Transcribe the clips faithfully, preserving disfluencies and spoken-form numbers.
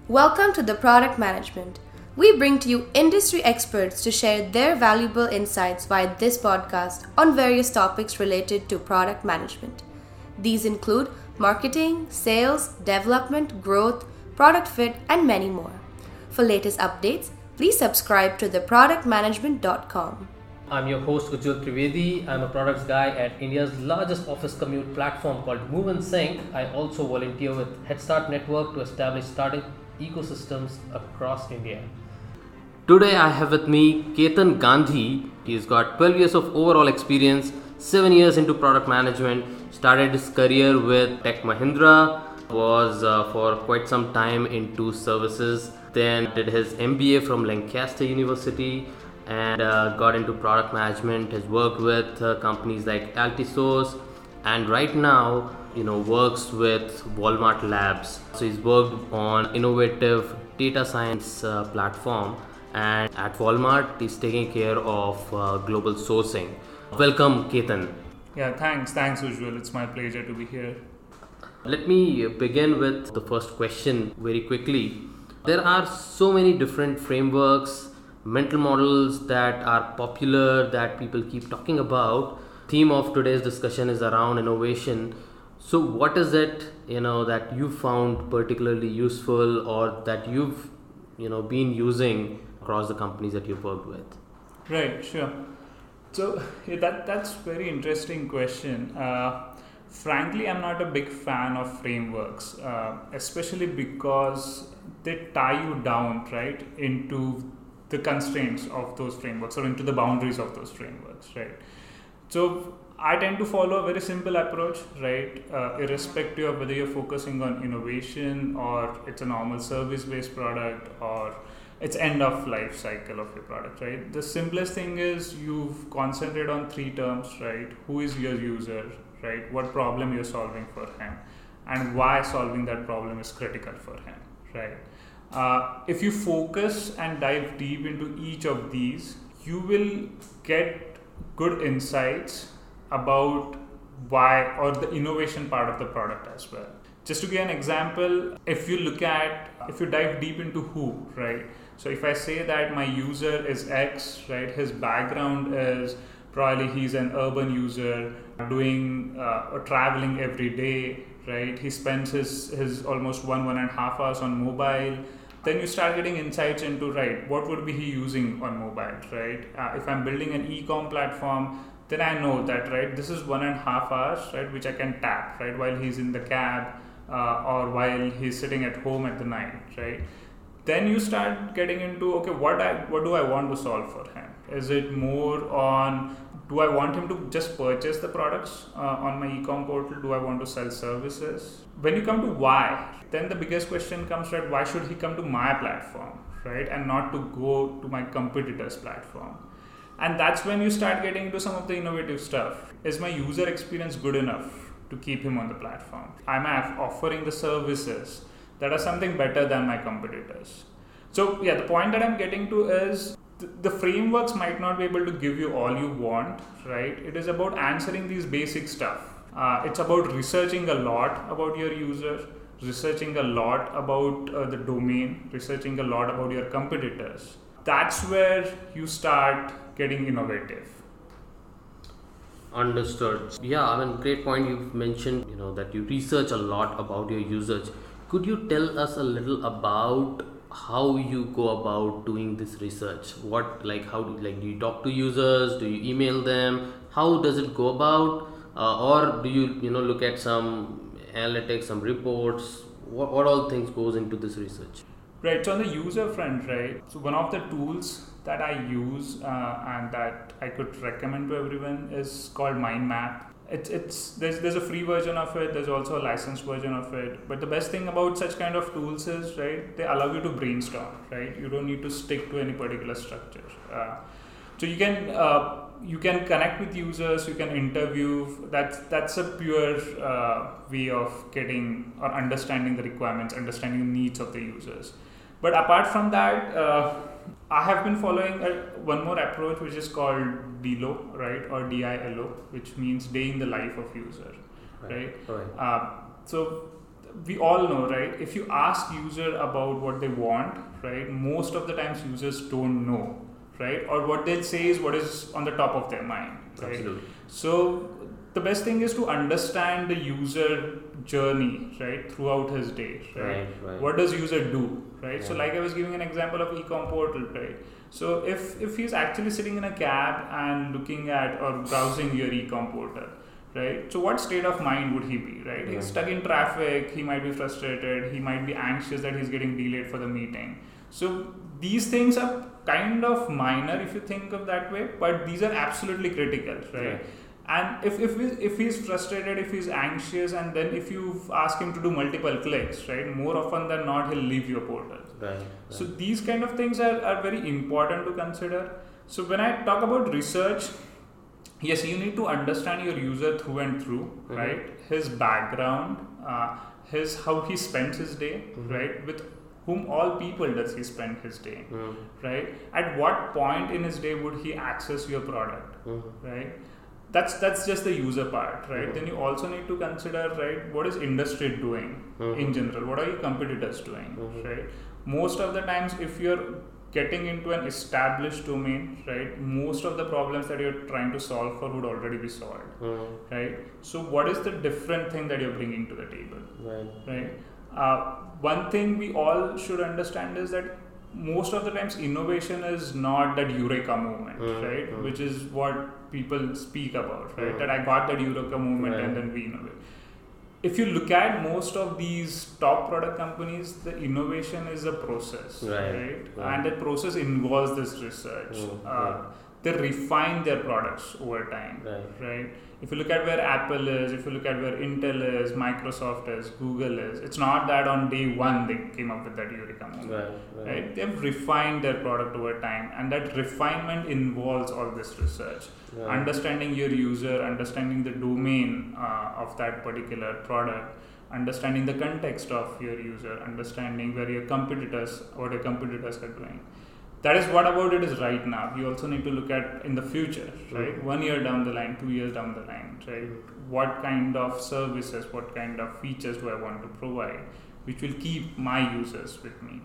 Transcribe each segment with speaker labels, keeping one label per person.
Speaker 1: Welcome to the Product Management. We bring to you industry experts to share their valuable insights via this podcast on various topics related to product management. These include marketing, sales, development, growth, product fit, and many more. For latest updates, please subscribe to the product management dot com.
Speaker 2: I'm your host Ujjwal Trivedi. I'm a products guy at India's largest office commute platform called Move and Sync. I also volunteer with Head Start Network to establish startup ecosystems across India. Today I have with me Ketan Gandhi. He's got twelve years of overall experience, seven years into product management, started his career with Tech Mahindra, was uh, for quite some time into services, then did his M B A from Lancaster University, and uh, got into product management, has worked with uh, companies like Altisource, and right now, you know, works with Walmart Labs. So he's worked on innovative data science uh, platform, and at Walmart, he's taking care of uh, global sourcing. Welcome, Ketan.
Speaker 3: Yeah, thanks. Thanks, Ujjwal. It's my pleasure to be here.
Speaker 2: Let me begin with the first question very quickly. There are so many different frameworks, mental models that are popular that people keep talking about. Theme of today's discussion is around innovation. So what is it, you know, that you found particularly useful or that you've, you know, been using across the companies that you've worked with?
Speaker 3: Right, sure. So yeah, that that's very interesting question. Uh, frankly, I'm not a big fan of frameworks, uh, especially because they tie you down, right, into the constraints of those frameworks or into the boundaries of those frameworks, right? So I tend to follow a very simple approach, right? Uh, irrespective of whether you're focusing on innovation or it's a normal service-based product or it's end of life cycle of your product, right? The simplest thing is you've concentrated on three terms, right? Who is your user, right? What problem you're solving for him, and why solving that problem is critical for him, right? Uh, if you focus and dive deep into each of these, you will get good insights about why or the innovation part of the product as well. Just to give an example, if you look at, if you dive deep into who, right? So if I say that my user is X, right, his background is probably he's an urban user doing uh, or traveling every day, right? He spends his, his almost one, one and a half hours on mobile. Then you start getting insights into, right, what would be he using on mobile, right? Uh, if I'm building an e-com platform, then I know that, right, this is one and a half hours, right, which I can tap, right, while he's in the cab uh, or while he's sitting at home at the night, right? Then you start getting into, okay, what I what do I want to solve for him? Is it more on, do I want him to just purchase the products uh, on my e-com portal? Do I want to sell services? When you come to why, then the biggest question comes, right, why should he come to my platform, right, and not to go to my competitor's platform? And that's when you start getting into some of the innovative stuff. Is my user experience good enough to keep him on the platform? Am I offering the services that are something better than my competitors? So yeah, the point that I'm getting to is th- the frameworks might not be able to give you all you want, right? It is about answering these basic stuff. Uh, it's about researching a lot about your user, researching a lot about uh, the domain, researching a lot about your competitors. That's where you start getting innovative.
Speaker 2: Understood. Yeah, I mean, great point. You've mentioned, you know, that you research a lot about your users. Could you tell us a little about how you go about doing this research? What, like, how do like do you talk to users? Do you email them? How does it go about? Uh, or do you, you know, look at some analytics, some reports? What, what all things goes into this research?
Speaker 3: Right. So on the user front, right. So one of the tools that I use uh, and that I could recommend to everyone is called MindMap. It's it's there's there's a free version of it. There's also a licensed version of it. But the best thing about such kind of tools is, right, they allow you to brainstorm. Right. You don't need to stick to any particular structure. Uh, so you can uh, you can connect with users. You can interview. That's that's a pure uh, way of getting or understanding the requirements, understanding the needs of the users. But apart from that, uh, I have been following a, one more approach which is called D I L O, right, or D I L O, which means day in the life of user, right? right? right. Uh, so we all know, right? If you ask user about what they want, right, most of the times users don't know, right? Or what they'll say is what is on the top of their mind, right?
Speaker 2: Absolutely.
Speaker 3: So the best thing is to understand the user journey, right, throughout his day, right?
Speaker 2: Right, right.
Speaker 3: What does user do, right?
Speaker 2: Yeah.
Speaker 3: So like I was giving an example of e-com portal, right? So if, if he's actually sitting in a cab and looking at or browsing your e-com portal, right? So what state of mind would he be, right?
Speaker 2: Yeah.
Speaker 3: He's stuck in traffic, he might be frustrated, he might be anxious that he's getting delayed for the meeting. So these things are kind of minor if you think of that way, but these are absolutely critical, right?
Speaker 2: Yeah.
Speaker 3: And if if, we, if he's frustrated, if he's anxious, and then if you ask him to do multiple clicks, right, more often than not, he'll leave your portal.
Speaker 2: Right, right.
Speaker 3: So these kind of things are, are very important to consider. So when I talk about research, yes, you need to understand your user through and through, mm-hmm. right? His background, uh, his how he spends his day, mm-hmm. right? With whom all people does he spend his day, mm-hmm. right? At what point in his day would he access your product, mm-hmm. right? That's that's just the user part, right? Mm-hmm. Then you also need to consider, right, what is industry doing mm-hmm. in general? What are your competitors doing, mm-hmm. right? Most of the times, if you're getting into an established domain, right, most of the problems that you're trying to solve for would already be solved, mm-hmm. right? So what is the different thing that you're bringing to the table,
Speaker 2: right?
Speaker 3: Right. Uh, one thing we all should understand is that most of the times innovation is not that eureka moment, mm-hmm. right? Mm-hmm. Which is what people speak about, right? Mm-hmm. That I got that eureka moment right. and then we innovate. If you look at most of these top product companies, the innovation is a process, right? right?
Speaker 2: right.
Speaker 3: And that process involves this research. Mm-hmm. Uh, they refine their products over time, right. right? If you look at where Apple is, if you look at where Intel is, Microsoft is, Google is, it's not that on day one they came up with that eureka moment,
Speaker 2: right, right.
Speaker 3: right? They've refined their product over time, and that refinement involves all this research. Right. Understanding your user, understanding the domain uh, of that particular product, understanding the context of your user, understanding where your competitors, what your competitors are doing. That is what about it is right now. You also need to look at in the future, right? Mm-hmm. One year down the line, two years down the line, right? Mm-hmm. What kind of services, what kind of features do I want to provide, which will keep my users with me?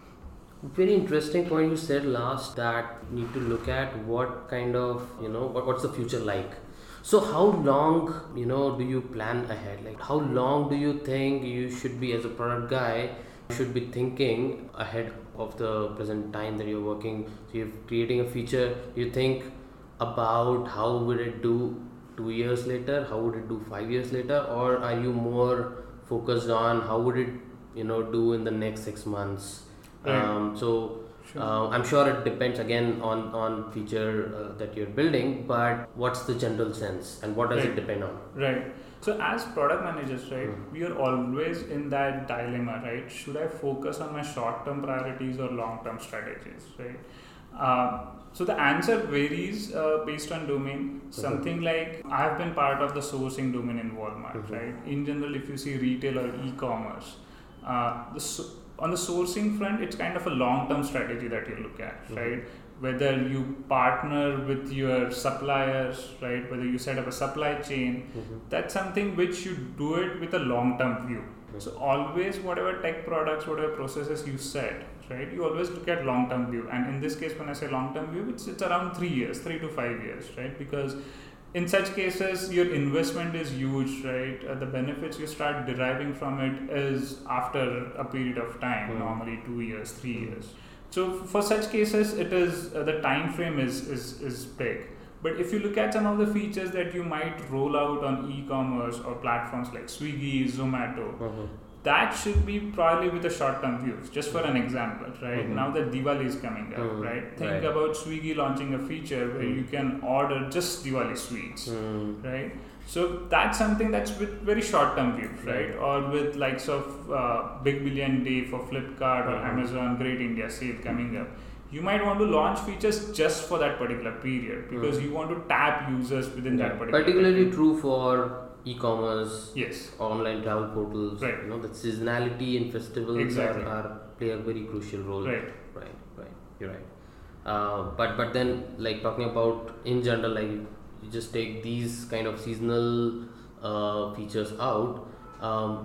Speaker 2: Very interesting point you said last, that you need to look at what kind of, you know, what, what's the future like. So how long, you know, do you plan ahead? Like how long do you think you should be, as a product guy, should be thinking ahead of the present time that you're working? So you're creating a feature, you think about how would it do two years later, how would it do five years later, or are you more focused on how would it, you know, do in the next six months? Right. Um, so sure. uh, I'm sure it depends again on, on feature uh, that you're building, but what's the general sense and what does
Speaker 3: right.
Speaker 2: it depend on?
Speaker 3: Right. So as product managers, right, mm. we are always in that dilemma, right? Should I focus on my short-term priorities or long-term strategies, right? Uh, so the answer varies uh, based on domain. Mm-hmm. Something like I have been part of the sourcing domain in Walmart, mm-hmm. right? In general, if you see retail or e-commerce, uh, the so- on the sourcing front, it's kind of a long-term strategy that you look at, mm-hmm. right? Whether you partner with your suppliers, right? Whether you set up a supply chain, mm-hmm. that's something which you do it with a long-term view. Mm-hmm. So always, whatever tech products, whatever processes you set, right? You always look at long-term view. And in this case, when I say long-term view, it's it's around three years, three to five years, right? Because in such cases, your investment is huge, right? Uh, the benefits you start deriving from it is after a period of time, mm-hmm. normally two years, three mm-hmm. years. So for such cases, it is uh, the time frame is, is is big. But if you look at some of the features that you might roll out on e-commerce or platforms like Swiggy, Zomato, mm-hmm. that should be probably with a short-term view. Just for an example, right? Mm-hmm. Now that Diwali is coming up, mm-hmm. right? Think right. about Swiggy launching a feature where mm-hmm. you can order just Diwali sweets, mm-hmm. right? So that's something that's with very short-term view, right? Or with likes of uh, Big Billion Day for Flipkart or mm-hmm. Amazon Great India Sale coming up. You might want to launch features just for that particular period because mm-hmm. you want to tap users within yeah. that particular
Speaker 2: Particularly
Speaker 3: period.
Speaker 2: True for e-commerce,
Speaker 3: yes,
Speaker 2: online travel portals.
Speaker 3: Right.
Speaker 2: You know, the seasonality in festivals
Speaker 3: exactly.
Speaker 2: are, are play a very crucial role.
Speaker 3: Right.
Speaker 2: Right. Right. You're right. Uh, but but then, like talking about in general, like you just take these kind of seasonal uh, features out. Um,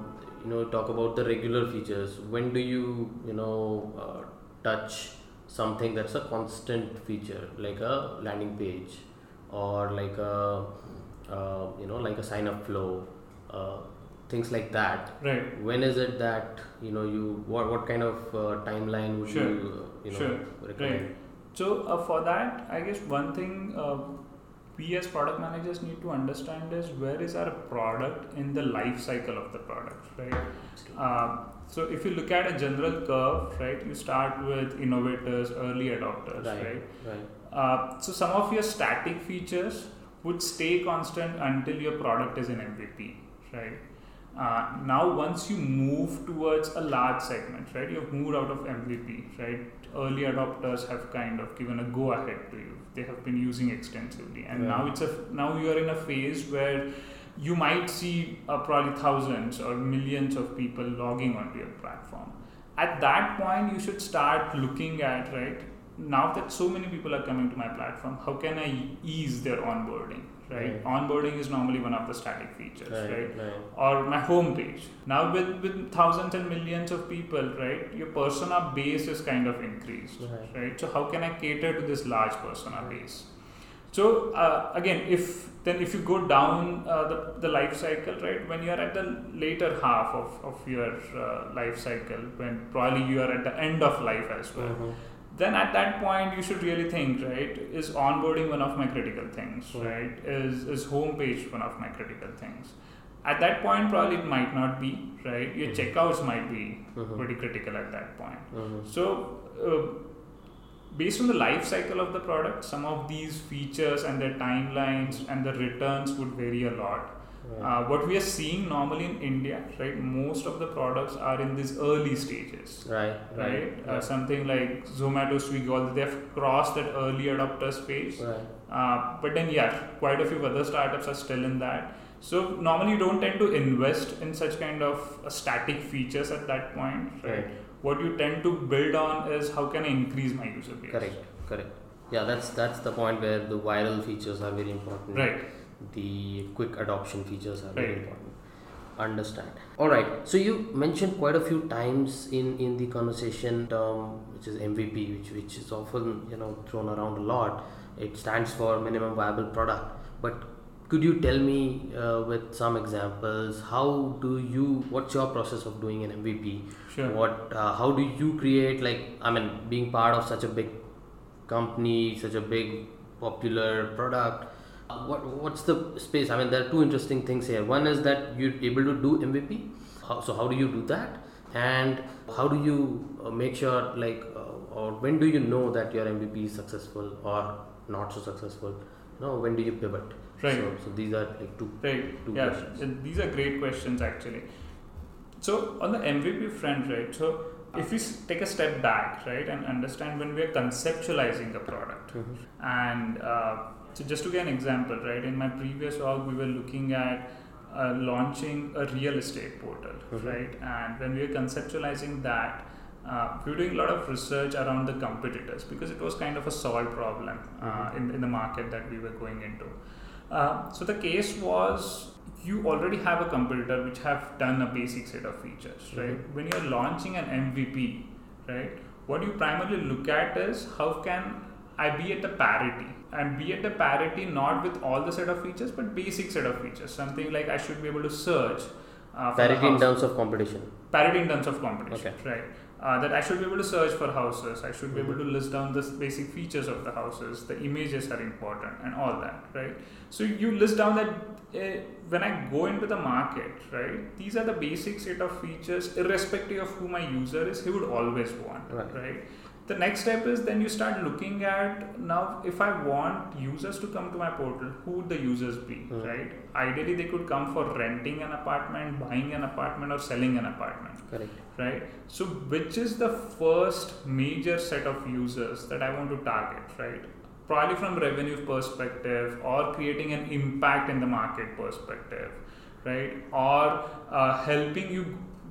Speaker 2: you know talk about the regular features, when do you you know uh, touch something that's a constant feature, like a landing page or like a uh, you know like a sign up flow, uh, things like that?
Speaker 3: Right.
Speaker 2: When is it that you know you what what kind of uh, timeline would
Speaker 3: Sure.
Speaker 2: you uh, you know
Speaker 3: Sure.
Speaker 2: recommend?
Speaker 3: Right. So uh, for that, I guess one thing uh, we as product managers need to understand is where is our product in the life cycle of the product, right? Um, so if you look at a general curve, right, you start with innovators, early adopters,
Speaker 2: Right.
Speaker 3: right?
Speaker 2: Right.
Speaker 3: Uh, so some of your static features would stay constant until your product is in M V P, right? Uh, now once you move towards a large segment, right, you've moved out of M V P, right? Early adopters have kind of given a go ahead to you. They have been using extensively, and
Speaker 2: Yeah.
Speaker 3: now it's a now you are in a phase where you might see uh, probably thousands or millions of people logging onto your platform. At that point, you should start looking at, right, now that so many people are coming to my platform, how can I ease their onboarding, right?
Speaker 2: Right.
Speaker 3: Onboarding is normally one of the static features,
Speaker 2: Right.
Speaker 3: right?
Speaker 2: Right.
Speaker 3: Or my homepage. Now with, with thousands and millions of people, right, your persona base is kind of increased,
Speaker 2: Right.
Speaker 3: right? So how can I cater to this large persona base? So uh, again, if then if you go down uh, the, the life cycle, right, when you are at the later half of, of your uh, life cycle, when probably you are at the end of life as well,
Speaker 2: Mhm.
Speaker 3: then at that point you should really think, right, is onboarding one of my critical things,
Speaker 2: Right.
Speaker 3: right? Is is homepage one of my critical things? At that point, probably it might not be, right? Your
Speaker 2: Mhm.
Speaker 3: checkouts might be
Speaker 2: Mhm.
Speaker 3: pretty critical at that point.
Speaker 2: Mhm.
Speaker 3: So, uh, based on the life cycle of the product, some of these features and their timelines and the returns would vary a lot.
Speaker 2: Right.
Speaker 3: Uh, what we are seeing normally in India, right, most of the products are in these early stages,
Speaker 2: Right.
Speaker 3: right? Uh,
Speaker 2: Right.
Speaker 3: something like Zomato, Swiggy, all they have crossed that early adopter space.
Speaker 2: Right.
Speaker 3: Uh, but then, yeah, quite a few other startups are still in that. So normally you don't tend to invest in such kind of uh, static features at that point, right?
Speaker 2: Right.
Speaker 3: What you tend to build on is how can I increase my user base.
Speaker 2: Correct. Correct. Yeah, that's that's the point where the viral features are very important.
Speaker 3: Right.
Speaker 2: The quick adoption features are very
Speaker 3: Right.
Speaker 2: important. Understand. All right. So you mentioned quite a few times in in the conversation term, which is M V P, which which is often you know thrown around a lot. It stands for minimum viable product. But could you tell me uh, with some examples, how do you? What's your process of doing an M V P?
Speaker 3: Sure.
Speaker 2: What? Uh, how do you create? Like, I mean, being part of such a big company, such a big popular product. Uh, what what's the space? I mean, there are two interesting things here. One is that you're able to do M V P. How, so how do you do that? And how do you uh, make sure, like, uh, or when do you know that your M V P is successful or not so successful? You know, when do you pivot?
Speaker 3: Right.
Speaker 2: So, so these are like two.
Speaker 3: Right.
Speaker 2: Two
Speaker 3: yeah.
Speaker 2: questions.
Speaker 3: uh, These are great questions actually. So on the M V P front, right? So if we s- take a step back, right, and understand when we are conceptualizing a product,
Speaker 2: Mhm.
Speaker 3: and uh, so just to get an example, right, in my previous org, we were looking at uh, launching a real estate portal,
Speaker 2: Mhm.
Speaker 3: right, and when we were conceptualizing that, uh, we were doing a lot of research around the competitors because it was kind of a solved problem uh,
Speaker 2: Mhm.
Speaker 3: in, in the market that we were going into. Uh, so the case was you already have a competitor which have done a basic set of features, right?
Speaker 2: Mhm.
Speaker 3: When you're launching an M V P, right, what you primarily look at is how can I be at the parity and be at the parity not with all the set of features but basic set of features. Something like I should be able to search uh, for the
Speaker 2: Parity in
Speaker 3: house.
Speaker 2: terms of competition.
Speaker 3: Parity in terms of competition,
Speaker 2: Okay.
Speaker 3: right? Uh, that I should be able to search for houses. I should be able
Speaker 2: Mhm.
Speaker 3: to list down the s- basic features of the houses. The images are important and all that, right? So you list down that uh, when I go into the market, right? These are the basic set of features, irrespective of who my user is. He would always want,
Speaker 2: Right.
Speaker 3: right? The next step is then you start looking at now if I want users to come to my portal, who would the users be,
Speaker 2: Mhm.
Speaker 3: right? Ideally, they could come for renting an apartment, buying an apartment, or selling an apartment,
Speaker 2: Correct.
Speaker 3: right? So, which is the first major set of users that I want to target, right? Probably from revenue perspective or creating an impact in the market perspective, right? Or uh, helping you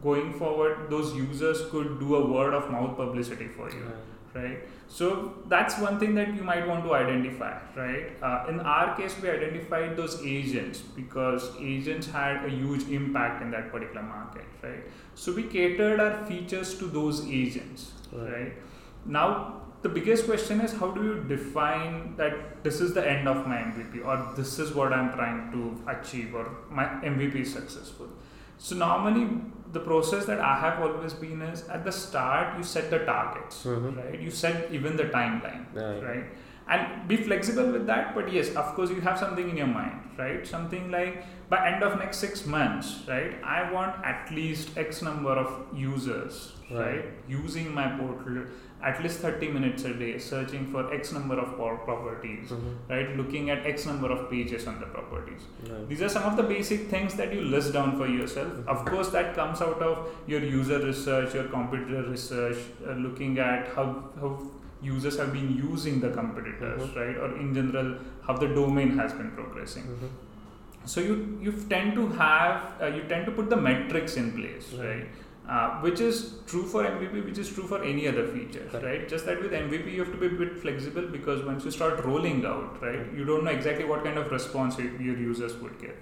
Speaker 3: going forward, those users could do a word of mouth publicity for you, right? right? So that's one thing that you might want to identify, right? Uh, in our case, we identified those agents because agents had a huge impact in that particular market, right? So we catered our features to those agents, right? right? Now, the biggest question is, how do you define that this is the end of my M V P, or this is what I'm trying to achieve, or my M V P is successful? So normally the process that I have always been is, at the start you set the targets, mm-hmm. right? You set even the timeline, right. right? And be flexible with that. But yes, of course, you have something in your mind, right? Something like, by end of next six months, right? I want at least X number of users, right? right? Using my portal at least thirty minutes a day, searching for X number of properties, mm-hmm. right? Looking at X number of pages on the properties. Right. These are some of the basic things that you list down for yourself. Mm-hmm. Of course, that comes out of your user research, your competitor research, uh, looking at how, how users have been using the competitors, mm-hmm. right? Or in general, how the domain has been progressing. Mm-hmm. So you you tend to have, uh, you tend to put the metrics in place, right? right? Uh, which is true for M V P, which is true for any other feature, right. right? Just that with M V P, you have to be a bit flexible, because once you start rolling out, right, you don't know exactly what kind of response your users would give.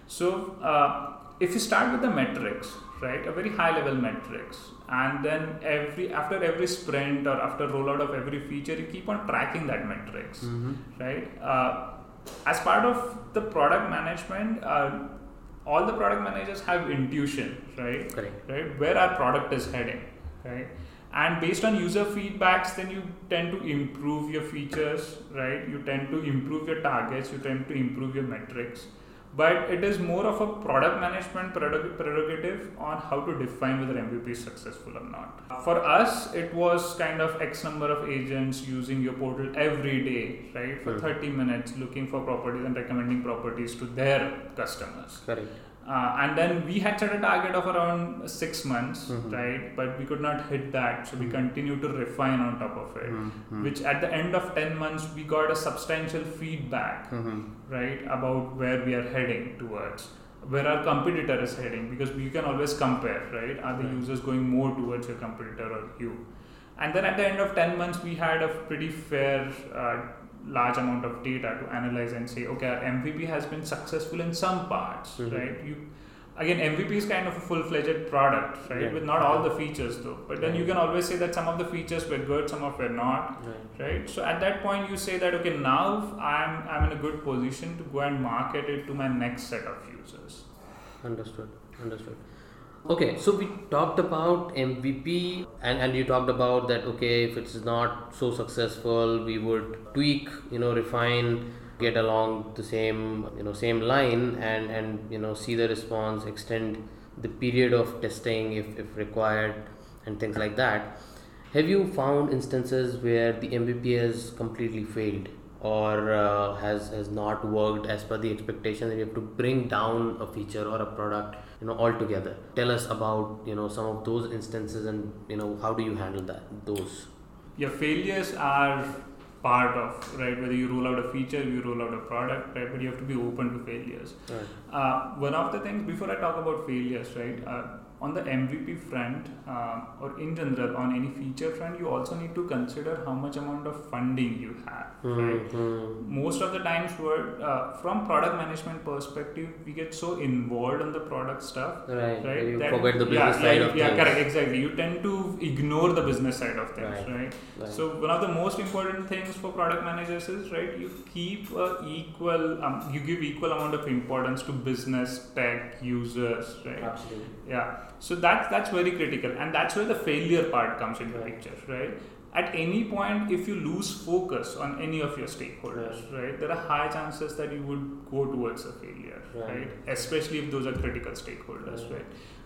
Speaker 3: So uh, if you start with the metrics, right, a very high level metrics, and then every after every sprint or after rollout of every feature, you keep on tracking that metrics, mm-hmm. right? Uh, as part of the product management, uh, all the product managers have intuition, right?
Speaker 2: Correct.
Speaker 3: Right, where our product is heading, right? And based on user feedbacks, then you tend to improve your features, right? You tend to improve your targets, you tend to improve your metrics. But it is more of a product management prerogative on how to define whether M V P is successful or not. For us, it was kind of X number of agents using your portal every day, right? For mm-hmm. thirty minutes, looking for properties and recommending properties to their customers.
Speaker 2: Correct.
Speaker 3: Uh, and then we had set a target of around six months, mm-hmm. right? But we could not hit that, so we continued to refine on top of it. Mm-hmm. Which at the end of ten months, we got a substantial feedback, mm-hmm. right, about where we are heading towards, where our competitor is heading, because we can always compare, right? Are the right. users going more towards your competitor or you? And then at the end of ten months, we had a pretty fair, uh, large amount of data to analyze and say, okay, our M V P has been successful in some parts, mm-hmm. right? You again, M V P is kind of a full-fledged product, right? Yeah. With not all the features though, but then right. you can always say that some of the features were good, some of were not, right. right? So at that point, you say that, okay, now I'm I'm in a good position to go and market it to my next set of users.
Speaker 2: Understood. Understood. Okay, so we talked about M V P, and, and you talked about that, okay, if it's not so successful, we would tweak, you know, refine, get along the same, you know, same line, and, and you know, see the response, extend the period of testing if, if required, and things like that. Have you found instances where the M V P has completely failed, or uh, has, has not worked as per the expectation, that you have to bring down a feature or a product, you know, altogether? Tell us about, you know, some of those instances, and, you know, how do you handle that, those?
Speaker 3: Yeah, failures are part of, right, whether you roll out a feature, you roll out a product, right, but you have to be open to failures. Right. Uh, one of the things, before I talk about failures, right, uh, on the M V P front, uh, or in general on any feature front, you also need to consider how much amount of funding you have, mm-hmm. right? Most of the times, we're, uh, from product management perspective, we get so involved in the product stuff,
Speaker 2: right?
Speaker 3: right
Speaker 2: you
Speaker 3: that,
Speaker 2: forget the business
Speaker 3: yeah,
Speaker 2: side
Speaker 3: yeah,
Speaker 2: of
Speaker 3: yeah,
Speaker 2: things.
Speaker 3: Yeah, correct, exactly. You tend to ignore the business side of things,
Speaker 2: right.
Speaker 3: Right?
Speaker 2: right?
Speaker 3: So one of the most important things for product managers is, right, you keep a equal, um, you give equal amount of importance to business, tech, users, right?
Speaker 2: Absolutely.
Speaker 3: Yeah. So that's that's very critical, and that's where the failure part comes into the picture, right? At any point, if you lose focus on any of your stakeholders, right, right there are high chances that you would go towards a failure, right? right? Especially if those are critical stakeholders, right? right?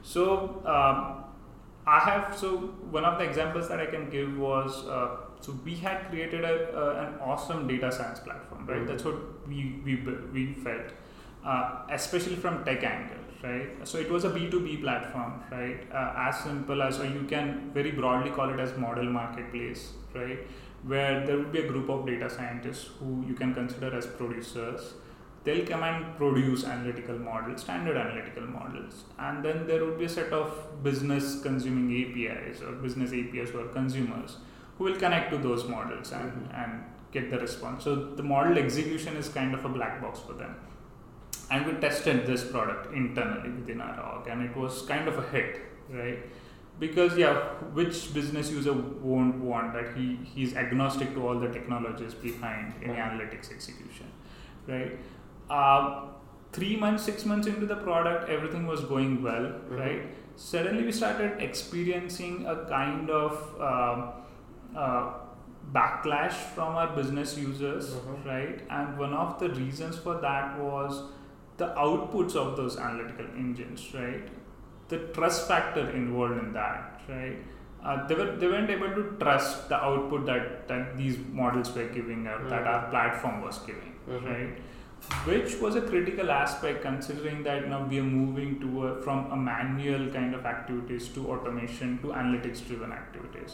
Speaker 3: So um, I have so one of the examples that I can give was uh, so we had created a, uh, an awesome data science platform, right? Mm-hmm. That's what we we we felt, uh, especially from tech angle. Right, so it was a B two B platform, right? Uh, as simple as, or you can very broadly call it as model marketplace, right? Where there would be a group of data scientists who you can consider as producers. they'll come and produce analytical models, standard analytical models, and then there would be a set of business consuming A P Is or business A P Is or consumers who will connect to those models and, mm-hmm. and get the response. So the model execution is kind of a black box for them. And we tested this product internally within our org, and it was kind of a hit, right? Because yeah, which business user won't want that? He he's agnostic to all the technologies behind any mm-hmm. analytics execution, right? Uh, three months, six months into the product, everything was going well, mm-hmm. right? Suddenly we started experiencing a kind of uh, uh, backlash from our business users, mm-hmm. right? And one of the reasons for that was the outputs of those analytical engines, right? The trust factor involved in that, right? Uh, they were they weren't able to trust the output that, that these models were giving out, mm-hmm. that our platform was giving, mm-hmm. right? Which was a critical aspect, considering that now we are moving to a, from a manual kind of activities to automation to analytics driven activities.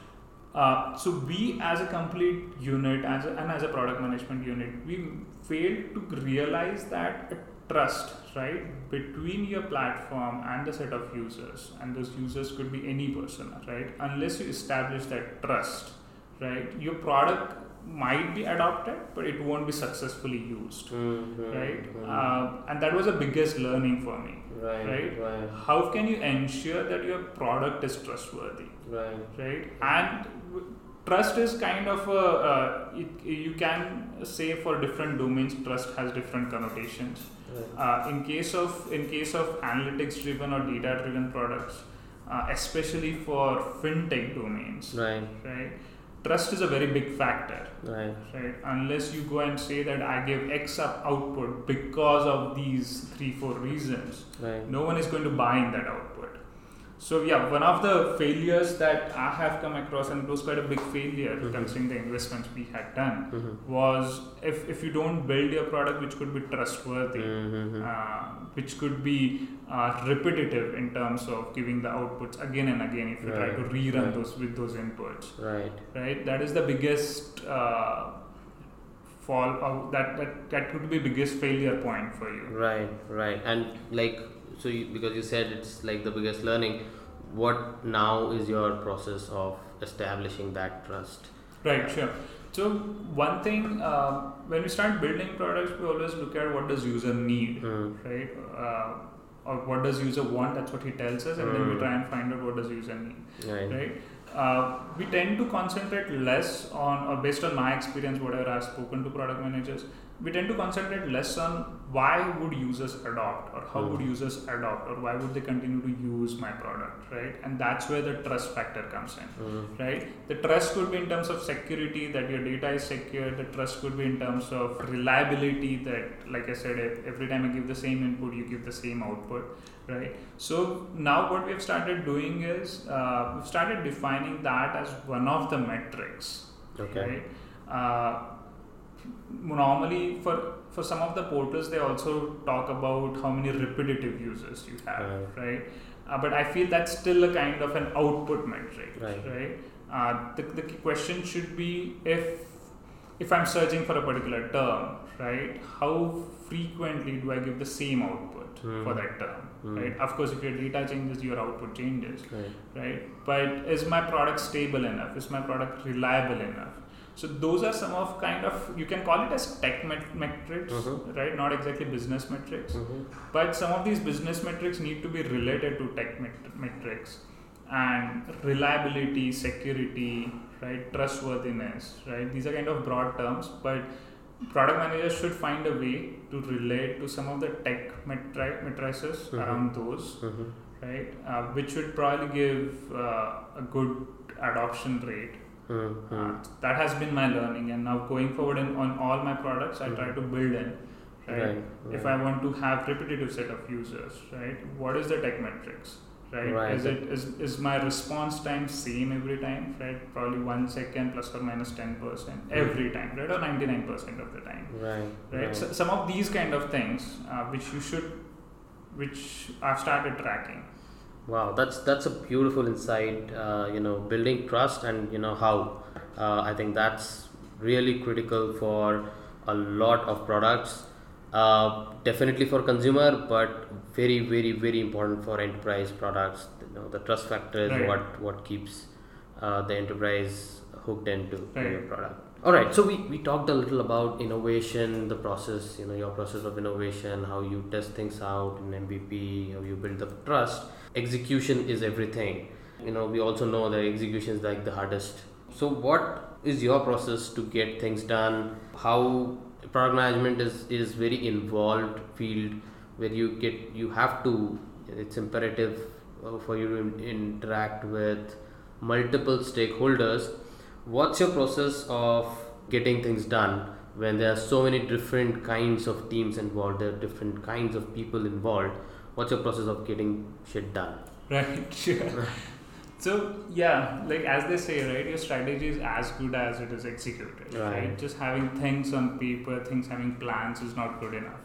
Speaker 3: Uh, so we as a complete unit as a, and as a product management unit, we failed to realize that a trust, right, between your platform and the set of users, and those users could be any person, right? Unless you establish that trust, right, your product might be adopted, but it won't be successfully used, mm-hmm, right? Mm-hmm. Uh, and that was the biggest learning for me, right, right? Right. How can you ensure that your product is trustworthy, right? Right. And w- trust is kind of a uh, it, you can say for different domains, trust has different connotations. Right. Uh, in case of in case of analytics driven or data driven products, uh, especially for fintech domains, right, right. Trust is a very big factor, right? Right. Unless you go and say that I give X up output because of these three, four reasons, right. No one is going to buy in that output. So yeah, one of the failures that I have come across, and it was quite a big failure, mm-hmm. considering the investments we had done, mm-hmm. was if, if you don't build your product which could be trustworthy, mm-hmm. uh, which could be uh, repetitive in terms of giving the outputs again and again if you right. try to rerun right. those with those inputs. Right. Right. That is the biggest uh, fall of that, that that could be biggest failure point for you.
Speaker 2: Right. Right. And like so you, because you said it's like the biggest learning, what now is your process of establishing that trust?
Speaker 3: Right. Sure. So one thing, uh, when we start building products, we always look at what does user need, mm. right? Uh, or what does user want, that's what he tells us, and mm. then we try and find out what does user need, right? right? Uh, we tend to concentrate less on, or based on my experience, whatever I've spoken to product managers, we tend to concentrate less on why would users adopt, or how mm. would users adopt, or why would they continue to use my product, right? And that's where the trust factor comes in, mm. right? The trust could be in terms of security, that your data is secure. The trust could be in terms of reliability, that, like I said, every time I give the same input, you give the same output, right? So now what we've started doing is, uh, we've started defining that as one of the metrics, okay. right? Uh, normally for for some of the portals, they also talk about how many repetitive users you have, right, right? Uh, but I feel that's still a kind of an output metric, right, right? Uh, the, the question should be, if if I'm searching for a particular term, right, how frequently do I give the same output mm. for that term, mm. right? Of course, if your data changes, your output changes, right. right? But is my product stable enough? Is my product reliable enough? So those are some of kind of, you can call it as tech met- metrics, mm-hmm. right? Not exactly business metrics, mm-hmm. but some of these business metrics need to be related to tech met- metrics, and reliability, security, right? Trustworthiness, right? These are kind of broad terms, but product managers should find a way to relate to some of the tech metri- matrices mm-hmm. around those, mm-hmm. right? Uh, which would probably give uh, a good adoption rate. Mm-hmm. Uh, that has been my learning, and now going forward in, on all my products, I mm-hmm. try to build in, right? Right, right? If I want to have repetitive set of users, right? What is the tech metrics, right? right? Is it is is my response time same every time, right? Probably one second plus or minus ten percent every time, right? Or ninety-nine percent of the time, right? Right. right. So some of these kind of things, uh, which you should, which I've started tracking.
Speaker 2: Wow, that's that's a beautiful insight. Uh, you know, building trust, and you know how. Uh, I think that's really critical for a lot of products. Uh, definitely for consumer, but very, very, very important for enterprise products. You know, the trust factor is
Speaker 3: Right.
Speaker 2: what what keeps uh, the enterprise hooked into
Speaker 3: Right.
Speaker 2: your product. All right. So we, we talked a little about innovation, the process. You know, your process of innovation, how you test things out in M V P, how you build the trust. Execution is everything. You know, we also know that execution is like the hardest. So what is your process to get things done? How product management is, is very involved field where you get you have to it's imperative uh, for you to in- interact with multiple stakeholders. What's your process of getting things done when there are so many different kinds of teams involved, there are different kinds of people involved? What's your process of getting shit done?
Speaker 3: Right, sure. So yeah, like as they say, right, your strategy is as good as it is executed.
Speaker 2: Right.
Speaker 3: Right? Just having things on paper, things having plans is not good enough.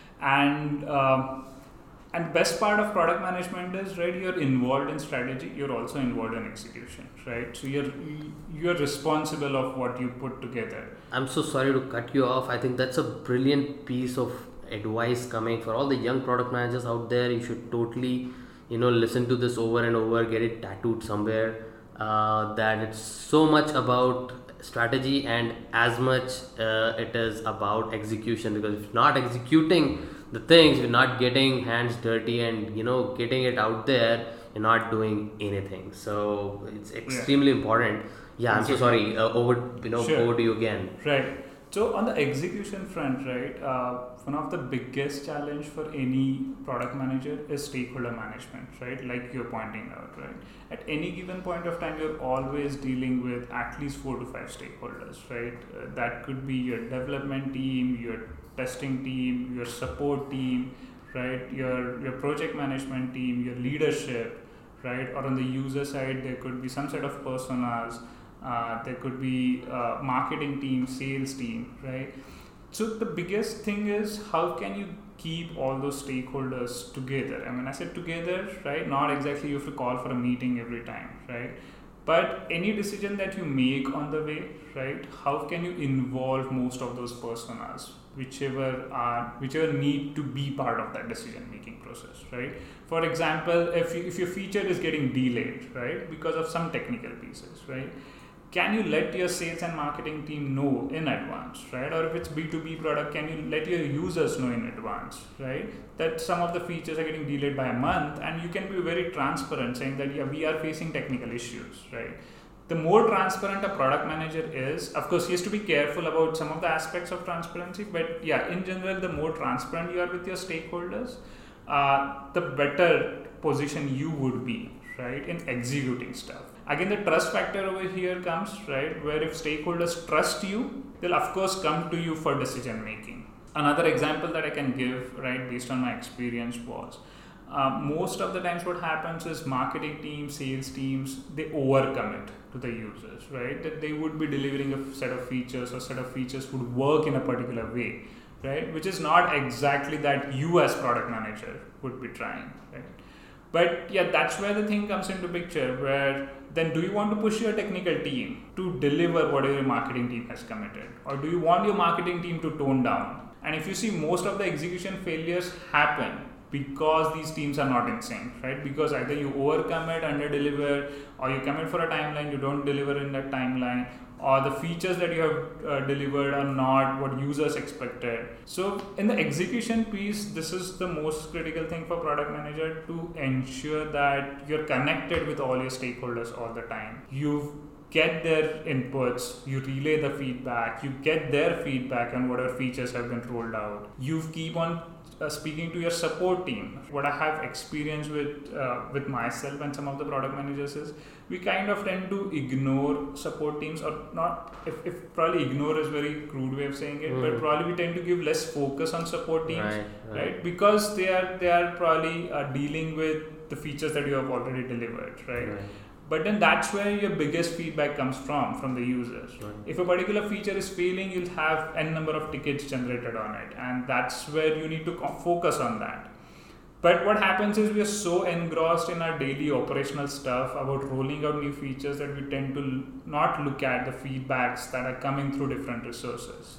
Speaker 3: And um, and best part of product management is, right, you're involved in strategy, you're also involved in execution, right? So you're you're responsible of what you put together.
Speaker 2: I'm so sorry to cut you off. I think that's a brilliant piece of advice coming for all the young product managers out there. You should totally, you know, listen to this over and over, get it tattooed somewhere. Uh, that it's so much about strategy and as much uh, it is about execution. Because if not executing the things, you're not getting hands dirty and you know getting it out there, you're not doing anything. So it's extremely yeah. important. Yeah, I'm so sorry. Uh, over, you know,
Speaker 3: Sure.
Speaker 2: over to you again.
Speaker 3: Right. So on the execution front, right, uh, one of the biggest challenge for any product manager is stakeholder management, right? Like you're pointing out, right? At any given point of time, you're always dealing with at least four to five stakeholders, right? Uh, that could be your development team, your testing team, your support team, right? Your your project management team, your leadership, right? Or on the user side, there could be some set of personas. Uh, there could be uh, marketing team, sales team, right? So the biggest thing is how can you keep all those stakeholders together? I mean, I said together, right? Not exactly you have to call for a meeting every time, right? But any decision that you make on the way, right? How can you involve most of those personas, whichever are whichever need to be part of that decision making process, right? For example, if you, if your feature is getting delayed, right, because of some technical pieces, right? Can you let your sales and marketing team know in advance, right? Or if it's B two B product, can you let your users know in advance, right? That some of the features are getting delayed by a month, and you can be very transparent saying that, yeah, we are facing technical issues, right? The more transparent a product manager is, of course, he has to be careful about some of the aspects of transparency, but yeah, in general, the more transparent you are with your stakeholders, uh, the better position you would be, right, in executing stuff. Again, the trust factor over here comes, right, where if stakeholders trust you, they'll of course come to you for decision making. Another example that I can give, right, based on my experience was, uh, most of the times what happens is marketing teams, sales teams, they overcommit to the users, right, that they would be delivering a set of features or set of features would work in a particular way, right, which is not exactly that you as product manager would be trying, right. But yeah, that's where the thing comes into picture, where then do you want to push your technical team to deliver whatever your marketing team has committed? Or do you want your marketing team to tone down? And if you see, most of the execution failures happen because these teams are not in sync, right? Because either you overcommit, under-deliver, or you commit for a timeline, you don't deliver in that timeline, or the features that you have uh, delivered are not what users expected. So in the execution piece, this is the most critical thing for product manager, to ensure that you're connected with all your stakeholders all the time. You get their inputs, you relay the feedback, you get their feedback on whatever features have been rolled out. You keep on Uh, speaking to your support team. What I have experience with uh, with myself and some of the product managers is we kind of tend to ignore support teams, or not, if, if probably ignore is very crude way of saying it, mm. but probably we tend to give less focus on support teams,
Speaker 2: right, right.
Speaker 3: right? Because they are they are probably uh, dealing with the features that you have already delivered, right? right. But then that's where your biggest feedback comes from, from the users. Right. If a particular feature is failing, you'll have n number of tickets generated on it. And that's where you need to focus on that. But what happens is we are so engrossed in our daily operational stuff about rolling out new features that we tend to not look at the feedbacks that are coming through different resources.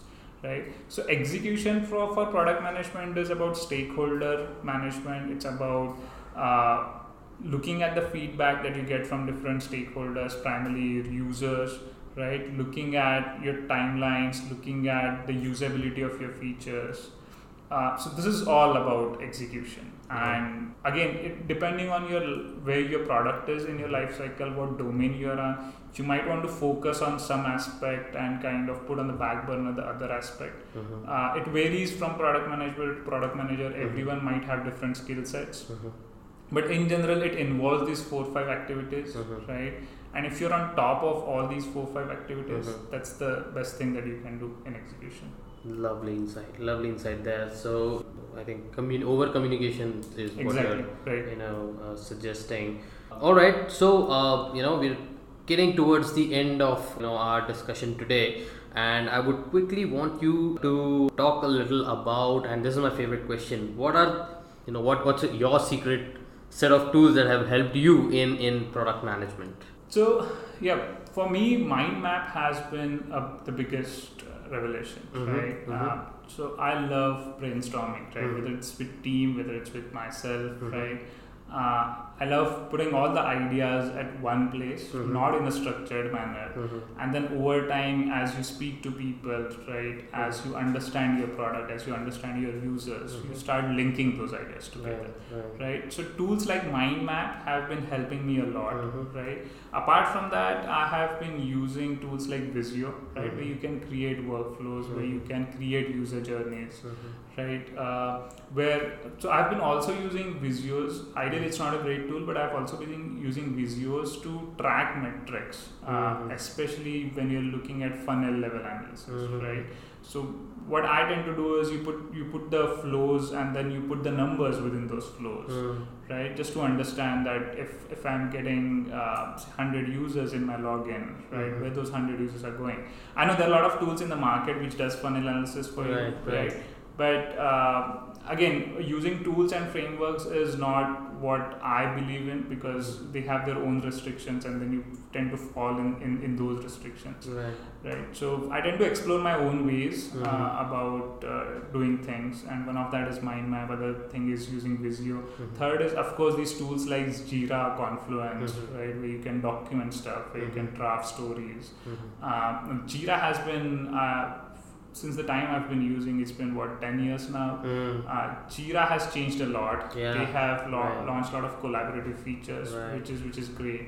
Speaker 3: right? So execution for, for product management is about stakeholder management. It's about uh, looking at the feedback that you get from different stakeholders, primarily users, right? Looking at your timelines, looking at the usability of your features. Uh, so this is all about execution. Mm-hmm. And again, it, depending on your where your product is in your life cycle, what domain you are on, you might want to focus on some aspect and kind of put on the back burner the other aspect. Mm-hmm. Uh, it varies from product manager to product manager. Mm-hmm. Everyone might have different skill sets. Mm-hmm. But in general, it involves these four or five activities, mm-hmm. right? And if you're on top of all these four or five activities, mm-hmm. that's the best thing that you can do in execution.
Speaker 2: Lovely insight, lovely insight there. So I think commun- over communication is what
Speaker 3: exactly,
Speaker 2: you're
Speaker 3: right.
Speaker 2: you know uh, suggesting. All right, so uh, you know we're getting towards the end of you know our discussion today, and I would quickly want you to talk a little about. And this is my favorite question: what are you know what what's your secret set of tools that have helped you in in product management?
Speaker 3: So yeah, for me, mind map has been uh, the biggest revelation, mm-hmm, right? Mm-hmm. Uh, so I love brainstorming, right? Mm-hmm. Whether it's with team, whether it's with myself, mm-hmm. right? Uh, I love putting all the ideas at one place, mm-hmm. not in a structured manner. Mm-hmm. And then over time, as you speak to people, right? Mm-hmm. As you understand your product, as you understand your users, mm-hmm. you start linking those ideas together, right? right. right? So tools like mind map have been helping me a lot, mm-hmm. right? Apart from that, I have been using tools like Visio, right? Mm-hmm. Where you can create workflows, mm-hmm. where you can create user journeys, mm-hmm. right? Uh, where so I've been also using Visios. Ideally, it's not a great tool, but I've also been using Visios to track metrics, uh, mm-hmm. especially when you're looking at funnel level analysis, mm-hmm. right? So what I tend to do is you put you put the flows and then you put the numbers within those flows, mm. right? Just to understand that if, if I'm getting uh, one hundred users in my login, right, mm-hmm. where those one hundred users are going. I know there are a lot of tools in the market which does funnel analysis for right, you, right? right? But uh, again, using tools and frameworks is not what I believe in, because they have their own restrictions and then you tend to fall in, in, in those restrictions.
Speaker 2: Right.
Speaker 3: Right. So I tend to explore my own ways mm-hmm. uh, about uh, doing things, and one of that is mind map. Other thing is using Visio. Mm-hmm. Third is of course these tools like Jira, Confluence, mm-hmm. right, where you can document stuff, where mm-hmm. you can draft stories. Mm-hmm. Uh, Jira has been uh, since the time I've been using, it's been what ten years now. Mm. Uh, Jira has changed a lot.
Speaker 2: Yeah.
Speaker 3: They have la-
Speaker 2: right.
Speaker 3: launched a lot of collaborative features,
Speaker 2: right.
Speaker 3: which is which is great.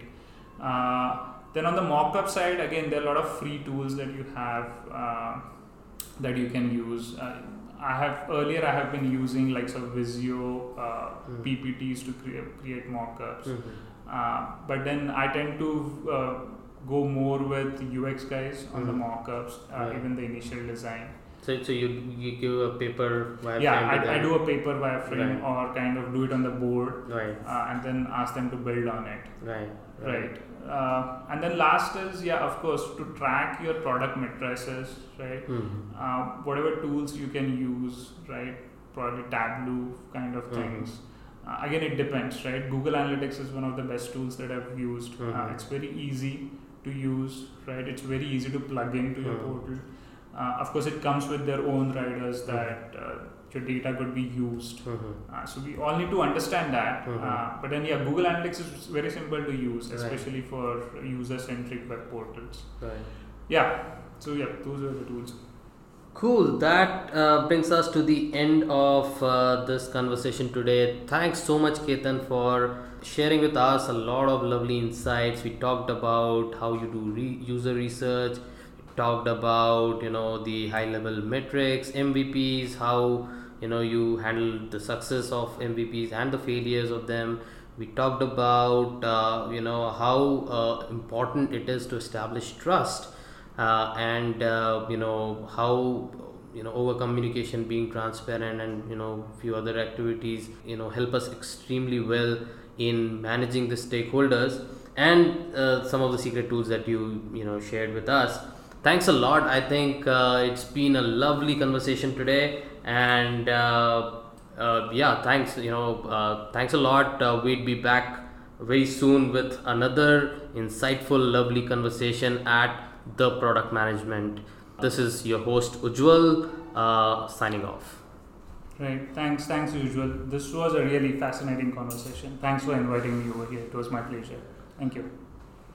Speaker 3: Uh, then on the mockup side, again, there are a lot of free tools that you have uh, that you can use. Uh, I have earlier I have been using like some Visio uh, mm. P P Ts to create create mockups, mm-hmm. uh, but then I tend to uh, go more with U X guys on mm-hmm. the mockups, uh, right. even the initial design.
Speaker 2: So, so you you give a paper wireframe?
Speaker 3: Yeah, I, I do a paper wireframe, right. or kind of do it on the board,
Speaker 2: right.
Speaker 3: uh, and then ask them to build on it.
Speaker 2: Right.
Speaker 3: Right. right. Uh, and then last is yeah, of course, to track your product matrices, right? Mm-hmm. Uh, whatever tools you can use, right? Probably Tableau kind of things. Mm-hmm. Uh, again, it depends, right? Google Analytics is one of the best tools that I've used. Mm-hmm. Uh, it's very easy to use, right? It's very easy to plug into mm-hmm. your portal. Uh, of course, it comes with their own riders that uh, your data could be used. Mm-hmm. Uh, so we all need to understand that. Mm-hmm. Uh, but then, yeah, Google Analytics is very simple to use, especially right. for user-centric web portals.
Speaker 2: Right.
Speaker 3: Yeah. So yeah, those are the tools.
Speaker 2: Cool. That uh, brings us to the end of uh, this conversation today. Thanks so much, Ketan, for sharing with us a lot of lovely insights. We talked about how you do re- user research. We talked about you know the high-level metrics, M V Ps, how you know you handle the success of M V Ps and the failures of them. We talked about uh, you know how uh, important it is to establish trust. Uh, and uh, you know how you know over communication, being transparent, and you know few other activities you know help us extremely well in managing the stakeholders, and uh, some of the secret tools that you you know shared with us. Thanks a lot. I think uh, it's been a lovely conversation today, and uh, uh, yeah, thanks. You know, uh, thanks a lot. Uh, we'd be back very soon with another insightful, lovely conversation at The Product Management. This is your host Ujjwal uh, signing off.
Speaker 3: Right. Thanks. Thanks, Ujjwal. This was a really fascinating conversation. Thanks for inviting me over here. It was my pleasure. Thank you.